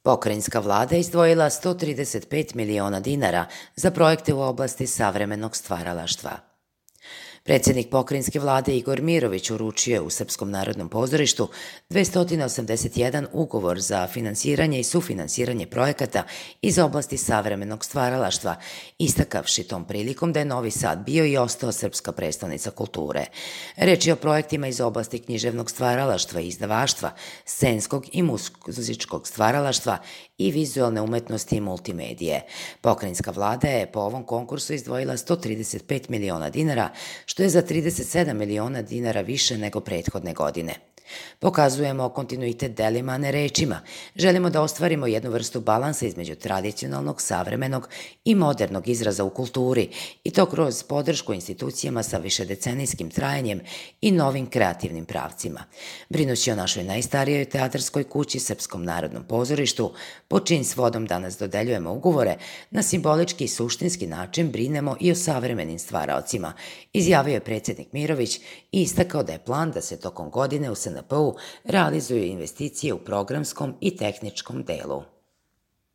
Pokrajinska vlada izdvojila 135 miliona dinara za projekte u oblasti savremenog stvaralaštva. Predsjednik pokrajinske vlade Igor Mirović uručio je u Srpskom narodnom pozorištu 281 ugovor za finansiranje i sufinansiranje projekata iz oblasti savremenog stvaralaštva, istakavši tom prilikom da je Novi Sad bio i ostao srpska prestonica kulture. Reč je o projektima iz oblasti književnog stvaralaštva i izdavaštva, scenskog i muzičkog stvaralaštva i vizualne umetnosti i multimedije. Pokrajinska vlada je po ovom konkursu izdvojila 135 miliona dinara, što je za 37 miliona dinara više nego prethodne godine. Pokazujemo kontinuitet delima, a ne rečima. Želimo da ostvarimo jednu vrstu balansa između tradicionalnog, savremenog i modernog izraza u kulturi i to kroz podršku institucijama sa višedecenijskim trajanjem i novim kreativnim pravcima. Brinući o našoj najstarijoj teatarskoj kući, Srpskom narodnom pozorištu, pod čijim svodom danas dodeljujemo ugovore, na simbolički i suštinski način brinemo i o savremenim stvaraocima, izjavio je predsjednik Mirović i istakao da je plan da se tokom godine u SNP-u realizuju investicije u programskom i tehničkom delu.